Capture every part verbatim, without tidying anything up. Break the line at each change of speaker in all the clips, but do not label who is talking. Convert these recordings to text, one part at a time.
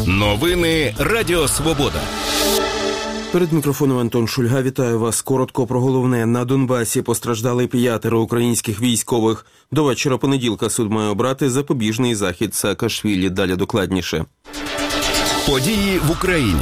Новини Радіо Свобода.
Перед мікрофоном Антон Шульга. Вітаю вас. Коротко про головне. На Донбасі постраждали п'ятеро українських військових. До вечора понеділка суд має обрати запобіжний захід Саакашвілі. Далі докладніше.
Події в Україні.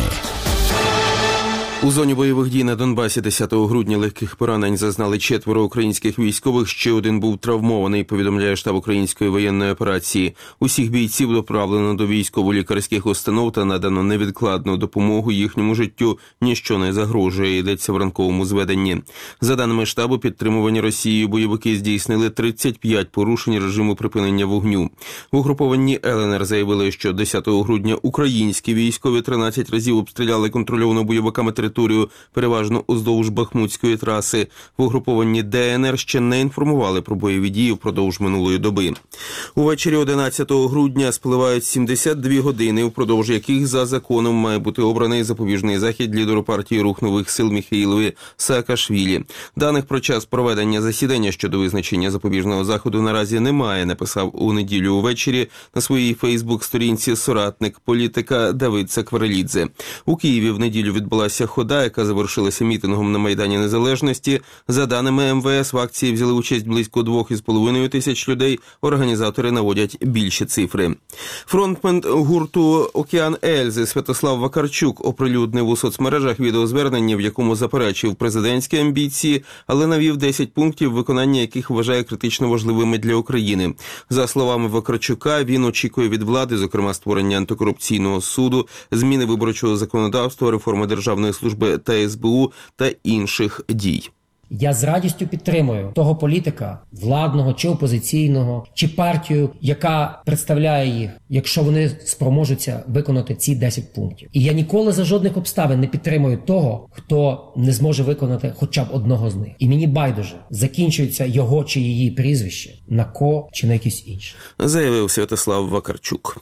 У зоні бойових дій на Донбасі десятого грудня легких поранень зазнали четверо українських військових, ще один був травмований, повідомляє штаб української воєнної операції. Усіх бійців доправлено до військово-лікарських установ та надано невідкладну допомогу їхньому життю. Ніщо не загрожує, йдеться в ранковому зведенні. За даними штабу, підтримувані Росією бойовики здійснили тридцять п'ять порушень режиму припинення вогню. В угрупованні ЛНР заявили, що десятого грудня українські військові тринадцять разів обстріляли контрольовану бойовиками територію, переважно уздовж Бахмутської траси. В угрупованні ДНР ще не інформували про бойові дії впродовж минулої доби. Увечері одинадцятого грудня спливають сімдесят дві години, впродовж яких за законом має бути обраний запобіжний захід лідеру партії «Рух нових сил» Міхеїлові Саакашвілі. Даних про час проведення засідання щодо визначення запобіжного заходу наразі немає, написав у неділю увечері на своїй фейсбук-сторінці соратник політика Давид Сакварелідзе. У Києві в неділю відбулася хода, яка завершилася мітингом на Майдані Незалежності. За даними ем ве ес, в акції взяли участь близько двох із половиною тисяч людей. Організатори наводять більші цифри. Фронтмен гурту «Океан Ельзи» Святослав Вакарчук оприлюднив у соцмережах відеозвернення, в якому заперечив президентські амбіції, але навів десять пунктів, виконання яких вважає критично важливими для України. За словами Вакарчука, він очікує від влади, зокрема створення антикорупційного суду, зміни виборчого законодавства, реформи державної служби та ес бе у та інших дій.
Я з радістю підтримую того політика, владного чи опозиційного, чи партію, яка представляє їх, якщо вони спроможуться виконати ці десять пунктів. І я ніколи за жодних обставин не підтримую того, хто не зможе виконати хоча б одного з них. І мені байдуже, закінчується його чи її прізвище на ко чи на якісь інші.
Заявив Святослав Вакарчук.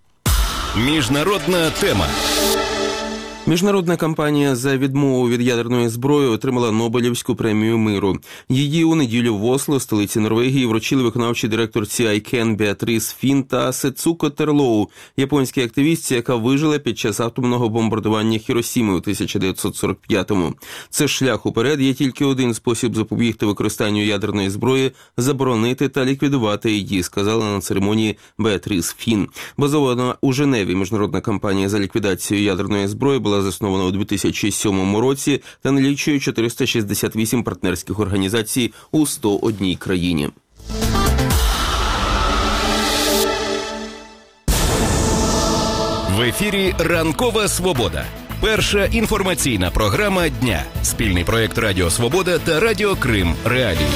Міжнародна тема.
Міжнародна кампанія за відмову від ядерної зброї отримала Нобелівську премію миру. Її у неділю в Осло, столиці Норвегії, вручили виконавчий директорці Айкен Беатріс Фін та Сецуко Терлоу, японській активістці, яка вижила під час атомного бомбардування Хіросіми у тисяча дев'ятсот сорок п'ятому. Це шлях уперед, є тільки один спосіб запобігти використанню ядерної зброї – заборонити та ліквідувати її, сказала на церемонії Беатріс Фін. Базована у Женеві міжнародна кампанія за ліквідацію ядерної зброї була заснована у дві тисячі сьомому році та налічує чотириста шістдесят вісім партнерських організацій у сто одній країні.
В ефірі «Ранкова Свобода». Перша інформаційна програма дня. Спільний проєкт Радіо Свобода та Радіо Крим Реалії.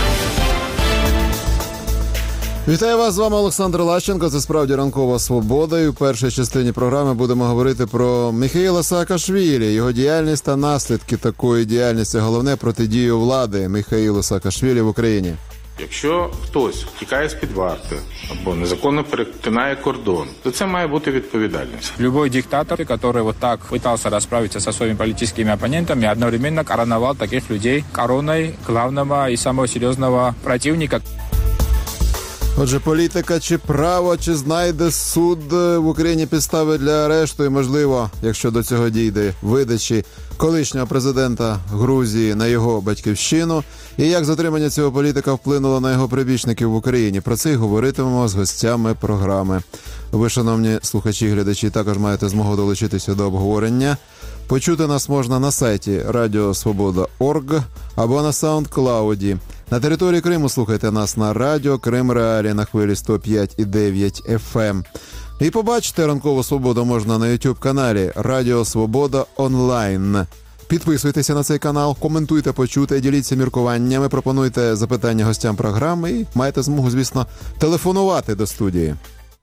Вітаю вас, з вами Олександр Лащенко, це справді «Ранкова Свобода», і в першій частині програми будемо говорити про Міхеїла Саакашвілі, його діяльність та наслідки такої діяльності, головне протидію влади Міхеїлу Саакашвілі в Україні.
Якщо хтось втікає з-під варти або незаконно перетинає кордон, то це має бути відповідальність.
Любой диктатор, который вот так пытался расправиться со своими политическими оппонентами, одновременно короновал таких людей короной главного и самого серьезного противника.
Отже, політика чи право, чи знайде суд в Україні підстави для арешту і, можливо, якщо до цього дійде, видачі колишнього президента Грузії на його батьківщину, і як затримання цього політика вплинуло на його прибічників в Україні. Про це й говоритимемо з гостями програми. Ви, шановні слухачі і глядачі, також маєте змогу долучитися до обговорення. Почути нас можна на сайті радіо свобода крапка орг або на SoundCloud. На території Криму слухайте нас на радіо Крим Реалії на хвилі сто п'ять і дев'ять еф ем. І побачити «Ранкову Свободу» можна на YouTube-каналі Радіо Свобода онлайн. Підписуйтеся на цей канал, коментуйте почуте, діліться міркуваннями, пропонуйте запитання гостям програми і маєте змогу, звісно, телефонувати до студії.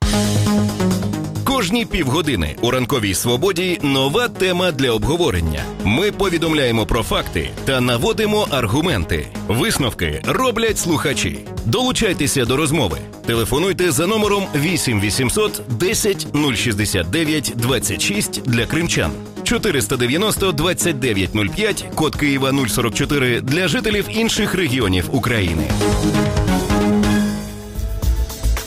Кожні півгодини у «Ранковій Свободі» нова тема для обговорення. Ми повідомляємо про факти та наводимо аргументи. Висновки роблять слухачі. Долучайтеся до розмови. Телефонуйте за номером вісім вісімсот десять нуль шістдесят дев'ять двадцять шість для кримчан. чотириста дев'яносто двадцять дев'ять нуль п'ять, код Києва нуль сорок чотири для жителів інших регіонів України.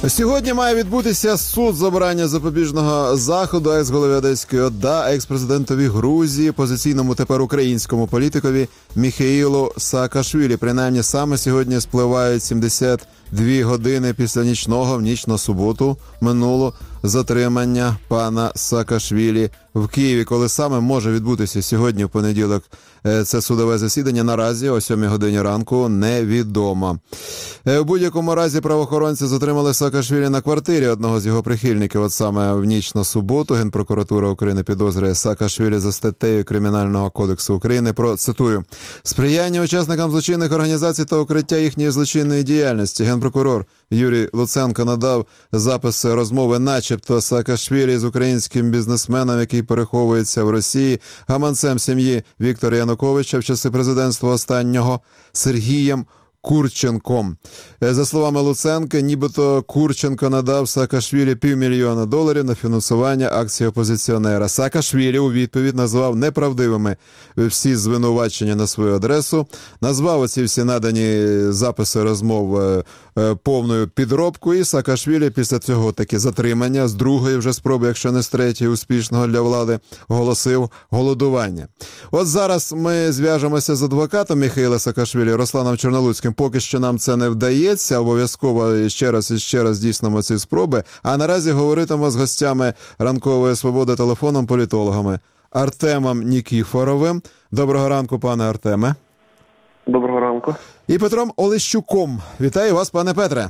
Сьогодні має відбутися суд з обрання запобіжного заходу екс-голові Одеської ОДА, екс-президентові Грузії, позиційному тепер українському політикові Міхеїлу Саакашвілі. Принаймні саме сьогодні спливають сімдесят дві години після нічного, в ніч на суботу минуло затримання пана Саакашвілі в Києві. Коли саме може відбутися сьогодні, в понеділок, це судове засідання, наразі о сьомій годині ранку невідомо. В будь-якому разі правоохоронці затримали Саакашвілі на квартирі одного з його прихильників. От саме в ніч на суботу Генпрокуратура України підозрює Саакашвілі за статтею Кримінального кодексу України про, цитую, сприяння учасникам злочинних організацій та укриття їхньої злочинної діяльності. Генпрокурор Юрій Луценко надав записи розмови начебто Саакашвілі з українським бізнесменом, який переховується в Росії, гаманцем сім'ї Віктора Януковича в часи президентства останнього Сергієм Курченком. За словами Луценка, нібито Курченко надав Саакашвілі півмільйона доларів на фінансування акції опозиціонера. Саакашвілі у відповідь назвав неправдивими всі звинувачення на свою адресу, назвав оці всі надані записи розмов повною підробкою, і Саакашвілі після цього таки затримання з другої вже спроби, якщо не з третьої, успішного для влади, оголосив голодування. От зараз ми зв'яжемося з адвокатом Міхеїла Саакашвілі Русланом Чорнолуцьким. Поки що нам це не вдається, обов'язково ще раз і ще раз здійснимо ці спроби. А наразі говоритимо з гостями «Ранкової свободи» телефоном, політологами Артемом Нікіфоровим. Доброго ранку, пане Артеме.
Доброго ранку.
І Петром Олещуком. Вітаю вас, пане Петре.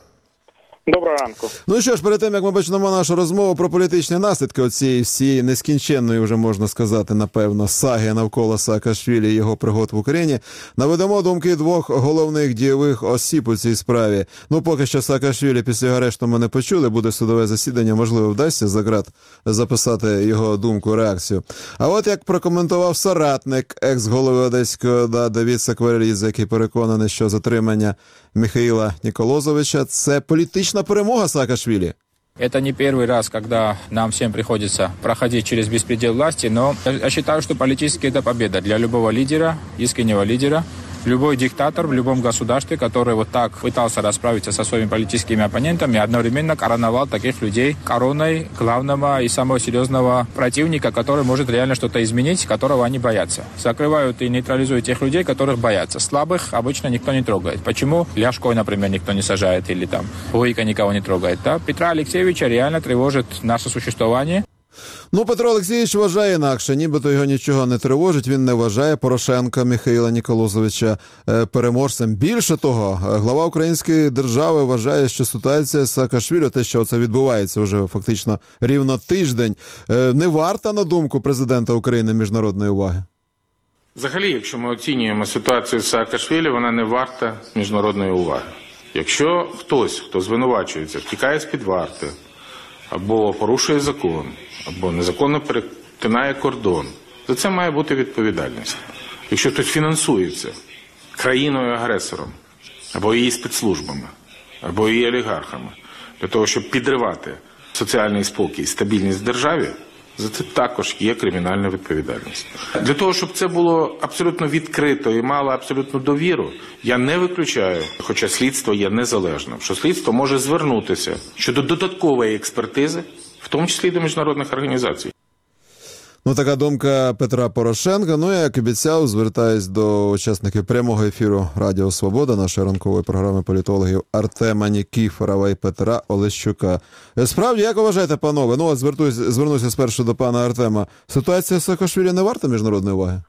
Доброго ранку.
Ну що ж, перед тим, як ми почнемо нашу розмову про політичні наслідки оцієї всієї нескінченної, вже можна сказати, напевно, саги навколо Саакашвілі і його пригод в Україні, наведемо думки двох головних дієвих осіб у цій справі. Ну, поки що Саакашвілі після його арешту ми не почули, буде судове засідання, можливо, вдасться за ґрат записати його думку, реакцію. А от як прокоментував соратник екс-голови Одеської ОДА Давид Сакварелідзе, який переконаний, що затримання Міхеїла Ніколозовича – це політична перемога Саакашвили.
Это не первый раз, когда нам всем приходится проходить через беспредел власти, но я считаю, что политически это победа для любого лидера, искреннего лидера. Любой диктатор в любом государстве, который вот так пытался расправиться со своими политическими оппонентами, одновременно короновал таких людей короной главного и самого серьезного противника, который может реально что-то изменить, которого они боятся. Закрывают и нейтрализуют тех людей, которых боятся. Слабых обычно никто не трогает. Почему Ляшко, например, никто не сажает или там Вуйка никого не трогает? Да? Петра Алексеевича реально тревожит наше существование.
Ну, Петро Олексійович вважає інакше, нібито його нічого не тривожить, він не вважає Порошенка Міхеїла Ніколозовича переможцем. Більше того, глава української держави вважає, що ситуація з Саакашвілі, те, що це відбувається вже фактично рівно тиждень, не варта, на думку президента України, міжнародної уваги.
Взагалі, якщо ми оцінюємо ситуацію з Саакашвілі, вона не варта міжнародної уваги. Якщо хтось, хто звинувачується, втікає з-під варти, або порушує закон, або незаконно перетинає кордон, за це має бути відповідальність. Якщо хтось фінансується країною-агресором, або її спецслужбами, або її олігархами, для того, щоб підривати соціальний спокій і стабільність в державі, за це також є кримінальна відповідальність. Для того, щоб це було абсолютно відкрито і мало абсолютну довіру, я не виключаю, хоча слідство є незалежним, що слідство може звернутися щодо додаткової експертизи, в тому числі і до міжнародних організацій.
Ну, така думка Петра Порошенка. Ну, як обіцяв, звертаюсь до учасників прямого ефіру Радіо Свобода, нашої ранкової програми політологів Артема Нікіфорова і Петра Олещука. Справді, як вважаєте, панове? Ну, от звертусь, звернуся спершу до пана Артема. Ситуація з Саакашвілі не варта міжнародної уваги?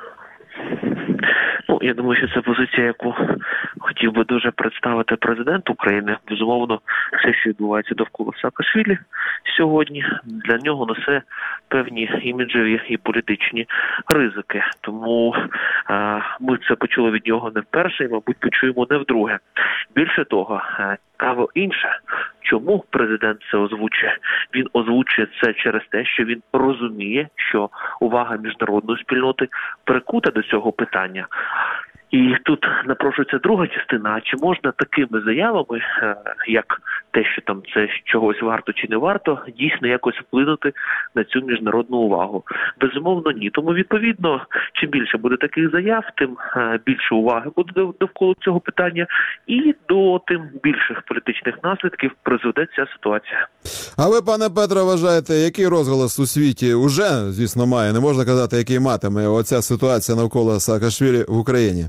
Ну, я думаю, що це позиція, яку хотів би дуже представити президент України. Безумовно, все, що відбувається довкола Саакашвілі сьогодні, для нього несе певні іміджеві і політичні ризики. Тому е, ми це почули від нього не вперше і, мабуть, почуємо не вдруге. Більше того, цікаво інше. Чому президент це озвучує? Він озвучує це через те, що він розуміє, що увага міжнародної спільноти прикута до цього питання. І тут напрошується друга частина, а чи можна такими заявами, як те, що там це чогось варто чи не варто, дійсно якось вплинути на цю міжнародну увагу? Безумовно, ні. Тому, відповідно, чим більше буде таких заяв, тим більше уваги буде довкола цього питання, і до тим більших політичних наслідків призведе ця ситуація.
А ви, пане Петре, вважаєте, який розголос у світі уже, звісно, має, не можна казати, який матиме оця ситуація навколо Саакашвілі в Україні?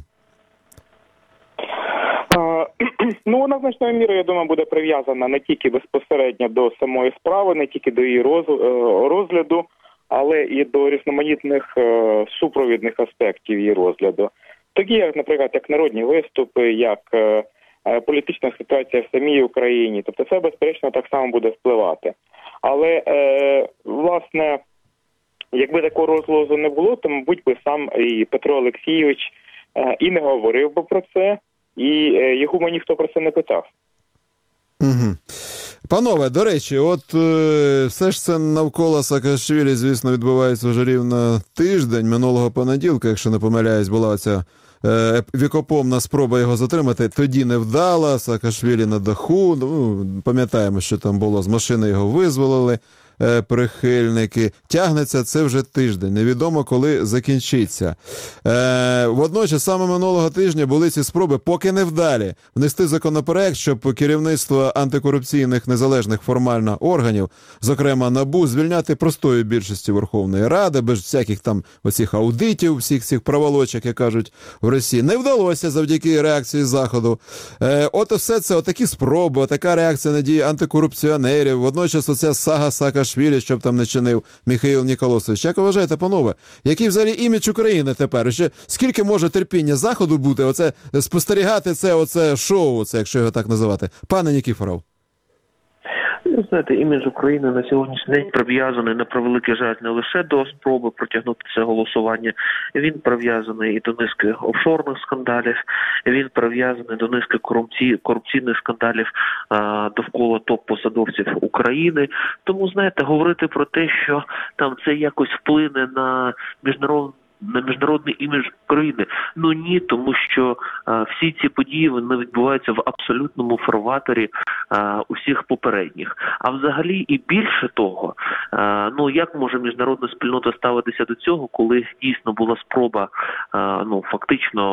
Ну, вона значною мірою, я думаю, буде прив'язана не тільки безпосередньо до самої справи, не тільки до її розгляду, але і до різноманітних супровідних аспектів її розгляду. Такі, як, наприклад, як народні виступи, як політична ситуація в самій Україні. Тобто це, безперечно, так само буде впливати. Але, е, власне, якби такого розголосу не було, то, мабуть, би сам і Петро Олексійович е, і не говорив би про це, і е, його би ніхто про це не питав.
Угу. Панове, до речі, от е, все ж це навколо Саакашвілі, звісно, відбувається вже рівно тиждень. Минулого понеділка, якщо не помиляюсь, була ця е, вікопомна спроба його затримати. Тоді не вдала, Саакашвілі на даху. Ну, пам'ятаємо, що там було, з машини його визволили е, прихильники. Тягнеться це вже тиждень. Невідомо, коли закінчиться. Е, водночас, саме минулого тижня були ці спроби, поки не вдалі, внести законопроект, щоб керівництво антикорупційних незалежних формально органів, зокрема НАБУ, звільняти простою більшістю Верховної Ради, без всяких там оцих аудитів, всіх цих проволочок, як кажуть в Росії. Не вдалося завдяки реакції Заходу. Е, от все це, отакі спроби, така реакція на дії антикорупціонерів, водночас оця сага Саакашвілі, щоб там не чинив Михаїл Ніколосович. Як вважаєте, панове, який взагалі імідж України тепер? Ще скільки може терпіння Заходу бути, оце спостерігати це, оце шоу, це, якщо його так називати? Пане Нікіфоров.
Ви знаєте, імідж України на сьогоднішній день прив'язаний, на превеликий жаль, не лише до спроби протягнути це голосування. Він прив'язаний і до низки офшорних скандалів, він прив'язаний до низки корупцій, корупційних скандалів а, довкола топ-посадовців України. Тому, знаєте, говорити про те, що там це якось вплине на міжнародну на міжнародний імідж країни. Ну ні, тому що а, всі ці події вони відбуваються в абсолютному фарватері а, усіх попередніх. А взагалі і більше того, а, ну як може міжнародна спільнота ставитися до цього, коли дійсно була спроба а, ну фактично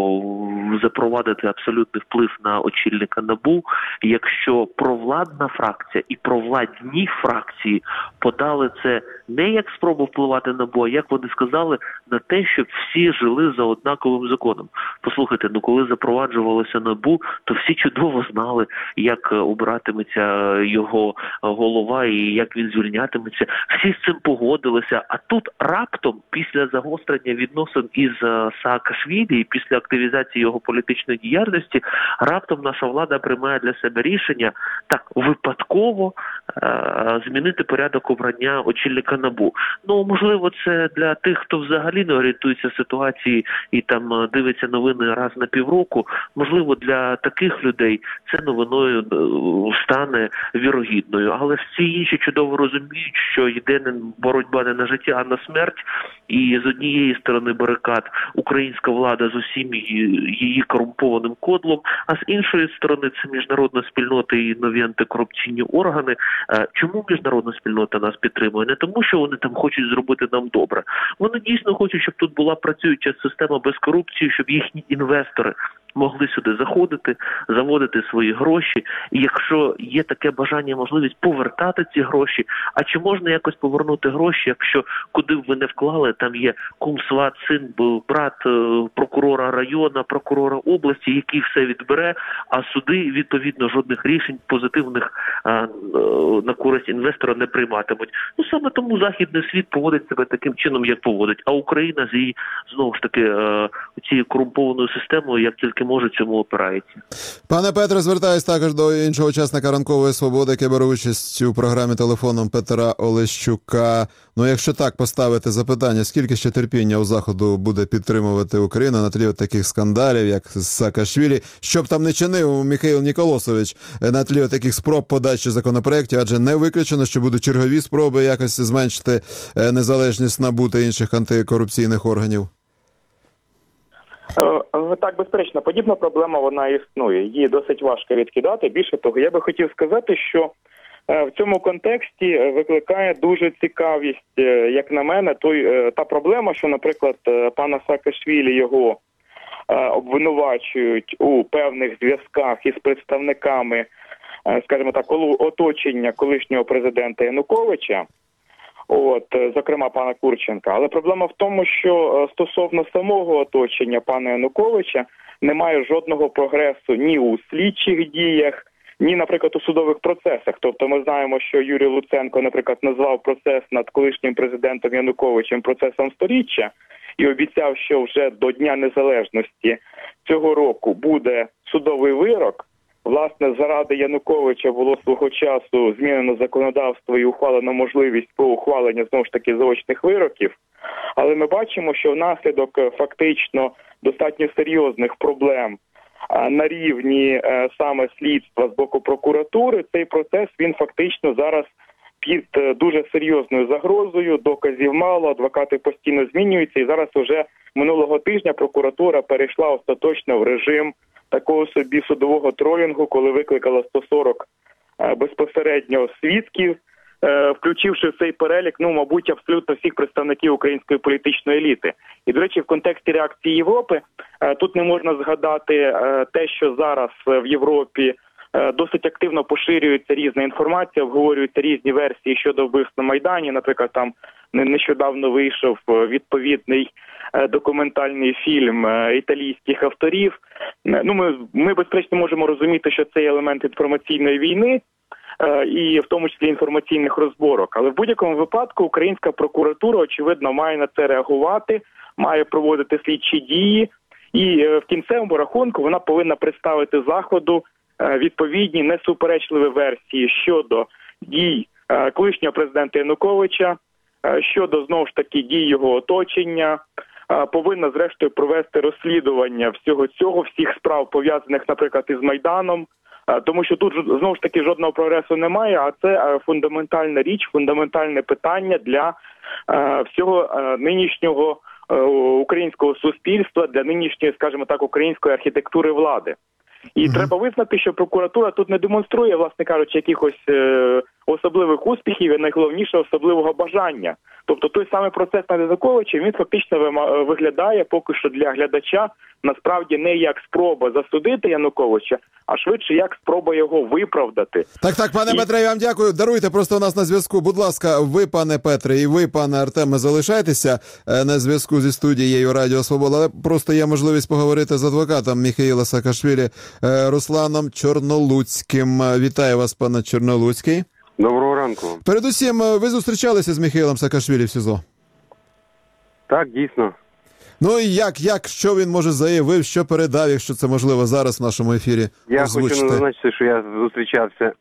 запровадити абсолютний вплив на очільника НАБУ, якщо провладна фракція і провладні фракції подали це не як спробу впливати на НАБУ, а як вони сказали, на те, щоб всі жили за однаковим законом. Послухайте, ну коли запроваджувалося НАБУ, то всі чудово знали, як обиратиметься його голова і як він звільнятиметься. Всі з цим погодилися. А тут раптом, після загострення відносин із Саакашвілі і після активізації його політичної діяльності, раптом наша влада приймає для себе рішення так випадково е- змінити порядок обрання очільника НАБУ. Ну, можливо, це для тих, хто взагалі не орієнтується в ситуації і там дивиться новини раз на півроку. Можливо, для таких людей це новиною стане вірогідною. Але всі інші чудово розуміють, що йде не боротьба не на життя, а на смерть. І з однієї сторони барикад українська влада з усім її, її корумпованим кодлом, а з іншої сторони це міжнародна спільнота і нові антикорупційні органи. Чому міжнародна спільнота нас підтримує? Не тому, що вони там хочуть зробити нам добре. Вони дійсно хочуть, щоб тут була працююча система без корупції, щоб їхні інвестори могли сюди заходити, заводити свої гроші. І якщо є таке бажання, можливість повертати ці гроші, а чи можна якось повернути гроші, якщо куди б ви не вклали, там є кум, сват, син, брат прокурора району, прокурора області, який все відбере, а суди, відповідно, жодних рішень позитивних а, на користь інвестора не прийматимуть. Ну, саме тому Західний світ поводить себе таким чином, як поводить. А Україна з її, знову ж таки, цією корумпованою системою, як тільки може, цьому опирається.
Пане Петре, звертаюсь також до іншого учасника «Ранкової свободи», який бере участь у програмі телефоном Петра Олещука. Ну, якщо так поставити запитання, скільки ще терпіння у Заходу буде підтримувати Україну на тлі таких скандалів, як з Саакашвілі, щоб там не чинив Михаїл Ніколосович на тлі таких спроб подачі законопроєктів, адже не виключено, що будуть чергові спроби якось зменшити незалежність НАБУ та інших антикорупційних органів.
Так, безперечно, подібна проблема, вона існує. Її досить важко відкидати. Більше того, я би хотів сказати, що в цьому контексті викликає дуже цікавість, як на мене, той, та проблема, що, наприклад, пана Саакашвілі його обвинувачують у певних зв'язках із представниками, скажімо так, оточення колишнього президента Януковича, от, зокрема пана Курченка. Але проблема в тому, що стосовно самого оточення пана Януковича немає жодного прогресу ні у слідчих діях, ні, наприклад, у судових процесах. Тобто ми знаємо, що Юрій Луценко, наприклад, назвав процес над колишнім президентом Януковичем процесом сторіччя і обіцяв, що вже до Дня Незалежності цього року буде судовий вирок. Власне, заради Януковича було свого часу змінено законодавство і ухвалено можливість по ухваленню, знову ж таки, заочних вироків. Але ми бачимо, що внаслідок фактично достатньо серйозних проблем на рівні саме слідства з боку прокуратури, цей процес, він фактично зараз під дуже серйозною загрозою, доказів мало, адвокати постійно змінюються, і зараз уже минулого тижня прокуратура перейшла остаточно в режим такого собі судового тролінгу, коли викликала сто сорок безпосередньо свідків, включивши в цей перелік, ну, мабуть, абсолютно всіх представників української політичної еліти. І, до речі, в контексті реакції Європи тут не можна згадати те, що зараз в Європі досить активно поширюється різна інформація, обговорюються різні версії щодо вбивств на Майдані. Наприклад, там нещодавно вийшов відповідний документальний фільм італійських авторів. Ну, ми, ми безперечно можемо розуміти, що це елемент інформаційної війни, і в тому числі інформаційних розборок. Але в будь-якому випадку українська прокуратура, очевидно, має на це реагувати, має проводити слідчі дії, і в кінцевому рахунку вона повинна представити Заходу відповідні несуперечливі версії щодо дій колишнього президента Януковича, щодо, знову ж таки, дій його оточення, повинна, зрештою, провести розслідування всього цього, всіх справ, пов'язаних, наприклад, із Майданом, тому що тут, знову ж таки, жодного прогресу немає, а це фундаментальна річ, фундаментальне питання для всього нинішнього українського суспільства, для нинішньої, скажімо так, української архітектури влади. І mm-hmm. треба визнати, що прокуратура тут не демонструє, власне кажучи, якихось е- особливих успіхів і, найголовніше, особливого бажання. Тобто той самий процес над Януковичем, він фактично виглядає поки що для глядача насправді не як спроба засудити Януковича, а швидше як спроба його виправдати.
Так, так, пане
і...
Петре, я вам дякую. Даруйте, просто у нас на зв'язку. Будь ласка, ви, пане Петре, і ви, пане Артеме, залишайтеся на зв'язку зі студією Радіо Свобода, але просто є можливість поговорити з адвокатом Міхаїла Саакашвілі Русланом Чорнолуцьким. Вітаю вас, пане Чорнолуцький.
Доброго ранку.
Передусім, ви зустрічалися з Міхаїлом Саакашвілі в СІЗО?
Так, дійсно.
Ну і як, як, що він, може, заявив, що передав, якщо це можливо зараз в нашому ефірі
Я
озвучити?
хочу зазначити, що я зустрічався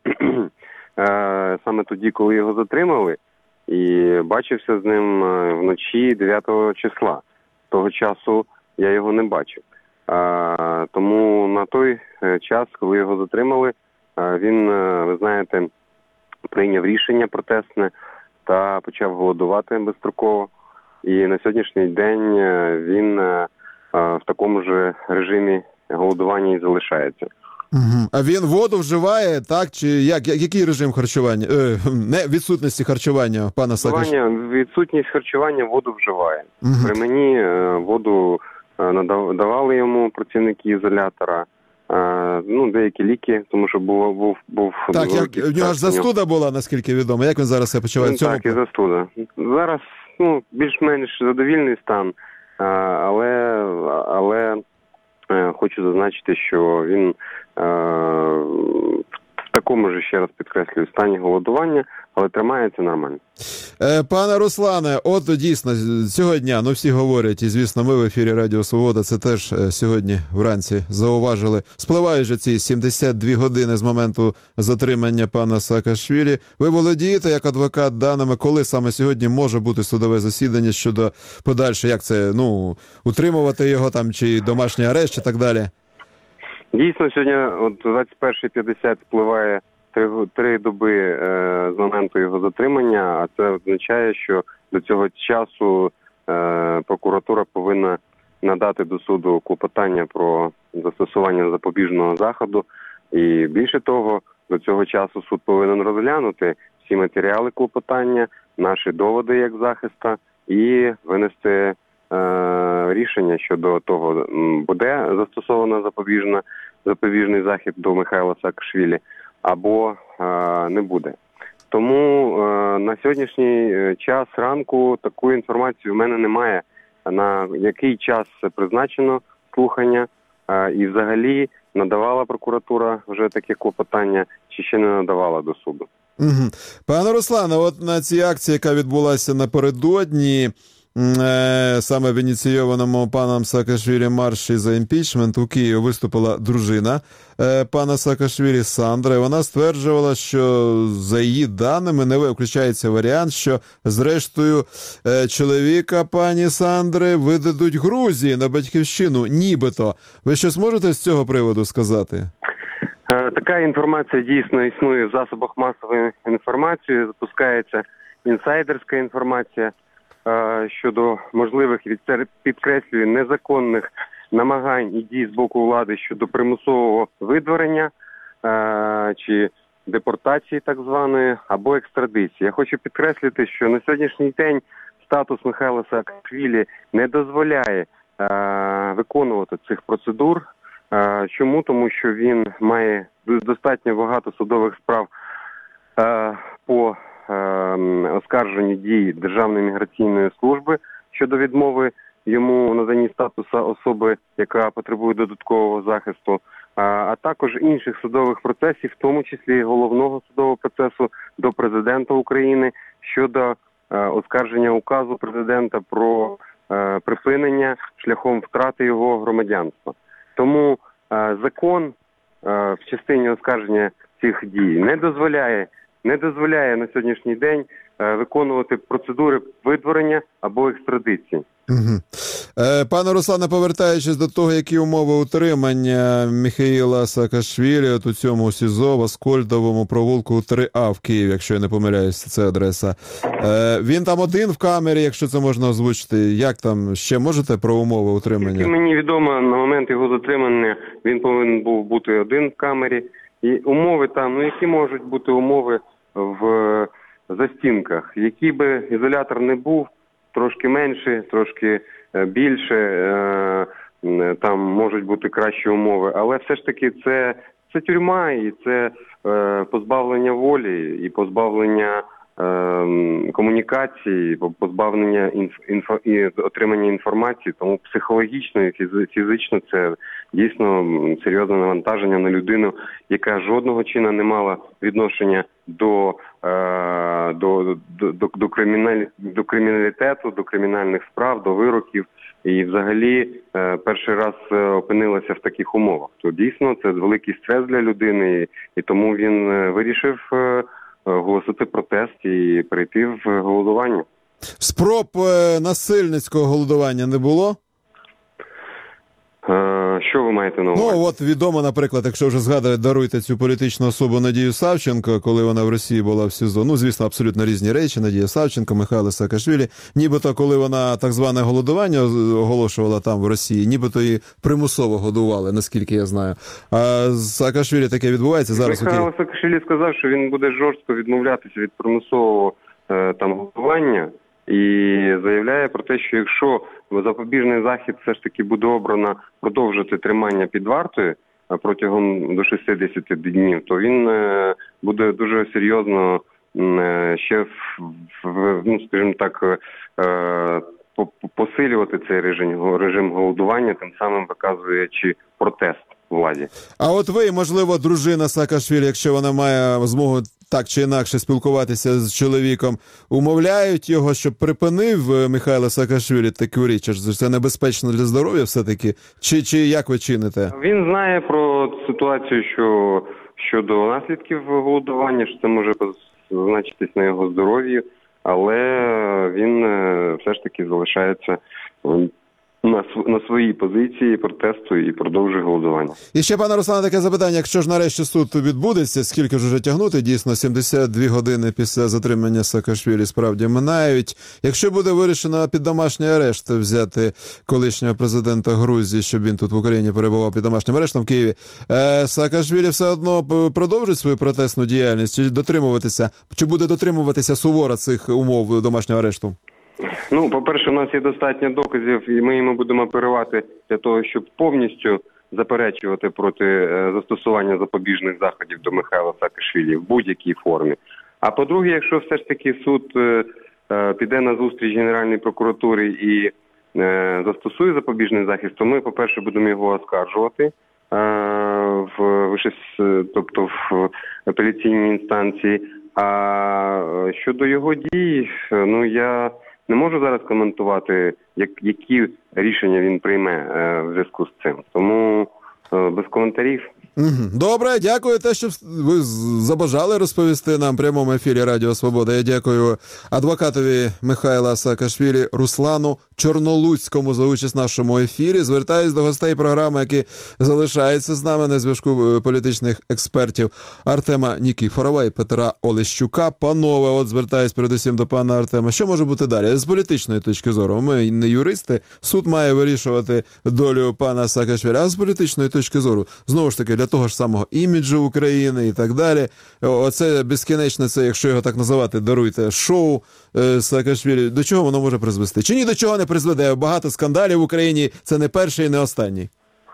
саме тоді, коли його затримали, і бачився з ним вночі дев'ятого числа. Того часу я його не бачив. А, тому на той час, коли його затримали, він, ви знаєте, прийняв рішення протестне та почав голодувати безстроково. І на сьогоднішній день він в такому ж режимі голодування і залишається.
Угу. А він воду вживає, так? Чи як? Який режим харчування? Е, не, відсутності харчування, пана Саакашвілі?
Відсутність харчування, воду вживає.
Угу.
При мені воду надавали йому працівники ізолятора, ну, деякі ліки, тому що був... був, був
так, як, в нього ж застуда була, наскільки відомо. Як він зараз себе почуває?
Ну, так, і застуда. Зараз, ну, більш-менш задовільний стан, але, але хочу зазначити, що він в такому ж, ще раз підкреслюю, стані голодування, але тримається нормально.
Пане Руслане, от дійсно, цього дня, ну всі говорять, і звісно ми в ефірі Радіо Свобода це теж сьогодні вранці зауважили, спливають же ці сімдесят дві години з моменту затримання пана Саакашвілі. Ви володієте, як адвокат, даними, коли саме сьогодні може бути судове засідання щодо подальше, як це, ну, утримувати його там, чи домашній арешт, і так далі?
Дійсно, сьогодні от двадцять перша п'ятдесят спливає Три, три доби е, з моменту його затримання, а це означає, що до цього часу е, прокуратура повинна надати до суду клопотання про застосування запобіжного заходу. І більше того, до цього часу суд повинен розглянути всі матеріали клопотання, наші доводи як захиста і винести е, рішення щодо того, буде застосовано запобіжна, запобіжний захід до Михайла Саакашвілі або е, не буде. Тому е, на сьогоднішній час ранку такої інформації в мене немає, на який час призначено слухання е, і взагалі надавала прокуратура вже таке клопотання чи ще не надавала до суду.
Угу. Пане Руслане, от на цій акції, яка відбулася напередодні, е, саме в ініційованому паном Саакашвілі марші за імпічмент у Києві виступила дружина е, пана Саакашвілі Сандра. І вона стверджувала, що за її даними не виключається варіант, що зрештою е, чоловіка пані Сандри видадуть Грузії на батьківщину, нібито. Ви щось можете з цього приводу сказати?
Така інформація дійсно існує в засобах масової інформації, запускається інсайдерська інформація е, щодо можливих, підкреслюю, незаконних намагань і дій з боку влади щодо примусового видворення е, чи депортації так званої, або екстрадиції. Я хочу підкреслити, що на сьогоднішній день статус Михайла Саакашвілі не дозволяє е, виконувати цих процедур. Чому? Тому що він має достатньо багато судових справ е, по е, оскарженню дій Державної міграційної служби щодо відмови йому у наданні статусу особи, яка потребує додаткового захисту, а, а також інших судових процесів, в тому числі головного судового процесу до президента України щодо е, оскарження указу президента про е, припинення шляхом втрати його громадянства. Тому е, закон е, в частині оскарження цих дій не дозволяє, не дозволяє на сьогоднішній день е, виконувати процедури видворення або екстрадиції.
Угу. Е, пане Руслане, повертаючись до того, які умови утримання Михайла Саакашвілі от у цьому СІЗО в Аскольдовому провулку три А в Києві, якщо я не помиляюсь, це адреса. Е, він там один в камері, якщо це можна озвучити. Як там, ще можете про умови утримання?
Тільки мені відомо, на момент його затримання він повинен був бути один в камері. І умови там, ну які можуть бути умови в застінках? Який би ізолятор не був, трошки менше, трошки більше, там можуть бути кращі умови, але все ж таки це, це тюрма і це позбавлення волі і позбавлення комунікації, позбавлення інф, інфо, і отримання інформації, тому психологічно і фізично це дійсно серйозне навантаження на людину, яка жодного чину не мала відношення до До, до, до, до, криміналь, до криміналітету, до кримінальних справ, до вироків і взагалі е, перший раз опинилася в таких умовах. То дійсно це великий стрес для людини і, і тому він вирішив е, оголосити протест і перейти в голодування.
Спроб е, насильницького голодування не було?
Що ви маєте на увазі?
Ну, от відомо, наприклад, якщо вже згадують, даруйте цю політичну особу Надію Савченко, коли вона в Росії була в СІЗО. Ну, звісно, абсолютно різні речі. Надія Савченко, Михайло Саакашвілі. Нібито, коли вона так зване голодування оголошувала там в Росії, нібито її примусово годували, наскільки я знаю. А з Саакашвілі таке відбувається зараз?
Михайло Саакашвілі сказав, що він буде жорстко відмовлятися від примусового е, там голодування. І заявляє про те, що якщо запобіжний захід все ж таки буде обрано продовжити тримання під вартою протягом до шістдесят днів, то він буде дуже серйозно ще, ну, скажімо так, посилювати цей режим, режим голодування, тим самим виказуючи протест владі. А
от ви, можливо, дружина Саакашвілі, якщо вона має змогу так чи інакше спілкуватися з чоловіком, умовляють його, щоб припинив Михайло Саакашвілі таку річ? Це небезпечно для здоров'я все-таки? Чи, чи як ви чините?
Він знає про ситуацію, що щодо наслідків голодування, що це може позначитись на його здоров'ї, але він все ж таки залишається на, на своїй позиції протесту і продовжує голодування.
І ще, пане Руслане, таке запитання, якщо ж нарешті суд відбудеться, скільки ж вже тягнути, дійсно, сімдесят дві години після затримання Саакашвілі справді минають. Якщо буде вирішено під домашній арешт взяти колишнього президента Грузії, щоб він тут в Україні перебував під домашнім арештом в Києві, е, Саакашвілі все одно продовжить свою протестну діяльність, чи дотримуватися, чи буде дотримуватися суворо цих умов домашнього арешту?
Ну, по-перше, у нас є достатньо доказів, і ми йому будемо оперувати для того, щоб повністю заперечувати проти е, застосування запобіжних заходів до Михайла Саакашвілі в будь-якій формі. А по-друге, якщо все ж таки суд е, е, піде на зустріч Генеральній прокуратурі і е, застосує запобіжний захист, то ми, по-перше, будемо його оскаржувати е, в, тобто в апеляційній інстанції. А щодо його дій, ну я не можу зараз коментувати, як, які рішення він прийме е, в зв'язку з цим. Тому е, без коментарів.
Добре, дякую те, що ви забажали розповісти нам в прямому ефірі Радіо Свобода. Я дякую адвокатові Михайла Саакашвілі Руслану Чорнолуцькому за участь в нашому ефірі. Звертаюсь до гостей програми, які залишаються з нами на зв'язку політичних експертів Артема Нікіфорова і Петра Олещука. Панове, от звертаюсь передусім до пана Артема. Що може бути далі? З політичної точки зору. Ми не юристи, суд має вирішувати долю пана Саакашвілі, а з політичної точки зору, знову ж таки, для того ж самого іміджу України і так далі. Оце безкінечне, це, якщо його так називати, даруйте, шоу е, Саакашвілі. До чого воно може призвести? Чи ні до чого не призведе? Багато скандалів в Україні, це не перший і не останній.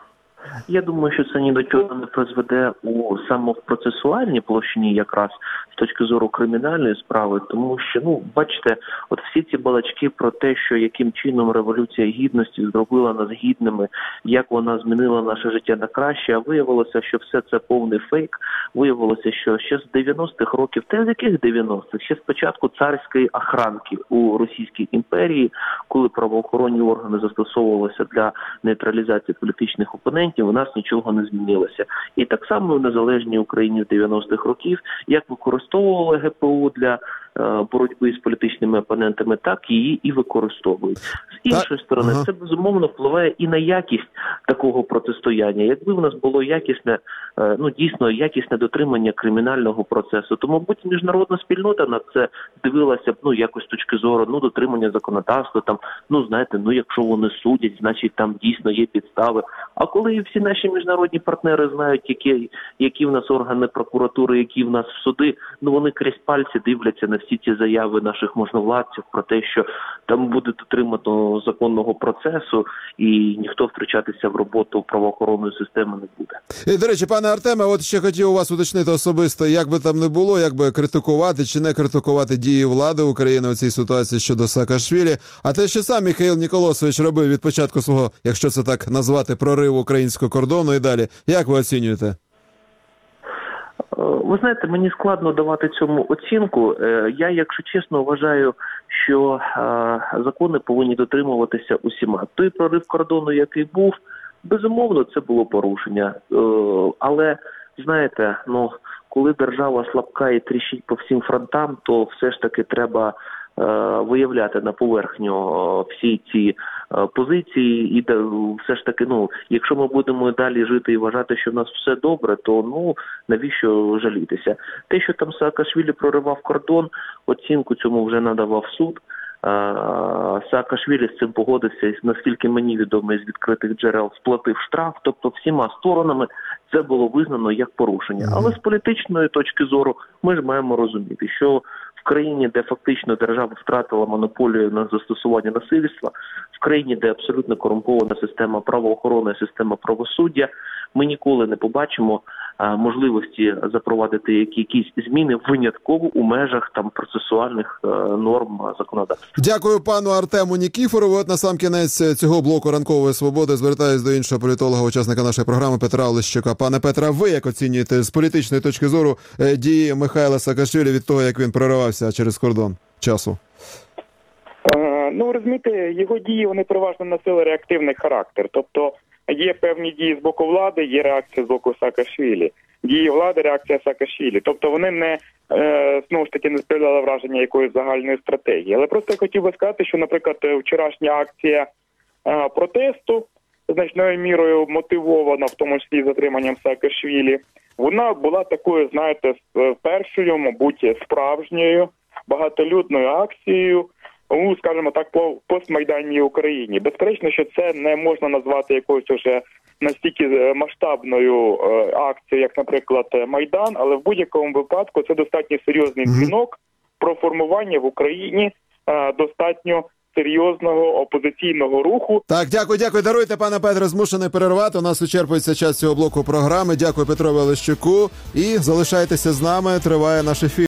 Я думаю, що це ні до чого не призведе у саме в процесуальній площині якраз з точки зору кримінальної справи, тому що, ну, бачите, от всі ці балачки про те, що яким чином Революція Гідності зробила нас гідними, як вона змінила наше життя на краще, а виявилося, що все це повний фейк. Виявилося, що ще з дев'яностих років, те з яких дев'яностих, ще з початку царської охранки у Російській імперії, коли правоохоронні органи застосовувалися для нейтралізації політичних опонентів, у нас нічого не змінилося. І так само в незалежній Україні в дев'яностих років, як використовували ге пе у для е, боротьби з політичними опонентами, так її і використовують. З іншої так, сторони, ага. це безумовно впливає і на якість такого протистояння. Якби в нас було якісне, е, ну дійсно якісне дотримання кримінального процесу, то, мабуть, міжнародна спільнота на це дивилася б, ну, якось з точки зору, ну, дотримання законодавства, там, ну, знаєте, ну, якщо вони судять, значить там дійсно є підстави. А коли всі наші міжнародні партнери знають, які, які в нас органи прокуратури, які в нас суди, ну, вони крізь пальці дивляться на всі ці заяви наших можновладців про те, що там буде дотримано законного процесу і ніхто втручатися в роботу правоохоронної системи не буде.
І, до речі, пане Артеме, от ще хотів у вас уточнити особисто, як би там не було, як би критикувати чи не критикувати дії влади України у цій ситуації щодо Саакашвілі, а те, що сам Михаїл Ніколосович робив від початку свого, якщо це так назвати, прориву українського кордону і далі, як ви оцінюєте?
Ви знаєте, мені складно давати цьому оцінку. Я, якщо чесно, вважаю, що закони повинні дотримуватися усіма. Той прорив кордону, який був, безумовно, це було порушення. Але, знаєте, ну, коли держава слабка і тріщить по всім фронтам, то все ж таки треба виявляти на поверхню всі ці позиції, і все ж таки, ну, якщо ми будемо далі жити і вважати, що в нас все добре, то, ну, навіщо жалітися? Те, що там Саакашвілі проривав кордон, оцінку цьому вже надавав суд. Саакашвілі з цим погодився, і, наскільки мені відомо із відкритих джерел, сплатив штраф, тобто всіма сторонами це було визнано як порушення. Але з політичної точки зору ми ж маємо розуміти, що в країні, де фактично держава втратила монополію на застосування насильства, в країні, де абсолютно корумпована система правоохорони, система правосуддя, ми ніколи не побачимо а, можливості запровадити які, якісь зміни винятково у межах там процесуальних а, норм законодавства.
Дякую пану Артему Нікіфорову. От на сам кінець цього блоку ранкової свободи звертаюсь до іншого політолога, учасника нашої програми Петра Олещука. Пане Петра, ви як оцінюєте з політичної точки зору дії Михайла Саакашвілі від того, як він проривався через кордон часу?
Е, ну, розумієте, його дії, вони переважно носили реактивний характер. Тобто є певні дії з боку влади, є реакція з боку Саакашвілі. Дії влади, реакція Саакашвілі. Тобто вони не, е, знову ж таки, не справляли враження якоїсь загальної стратегії. Але просто я хотів би сказати, що, наприклад, вчорашня акція е, протесту, значною мірою мотивована, в тому числі затриманням Саакашвілі, вона була такою, знаєте, першою, мабуть, справжньою багатолюдною акцією, ну, скажімо так, по постмайданній Україні. Безперечно, що це не можна назвати якоюсь уже настільки масштабною е, акцією, як, наприклад, Майдан, але в будь-якому випадку це достатньо серйозний дзвінок про формування в Україні е, достатньо серйозного опозиційного руху.
Так, дякую, дякую. Даруйте, пане Петре, змушений перервати. У нас вичерпується час цього блоку програми. Дякую Петрові Олещуку. І залишайтеся з нами. Триває наш ефір.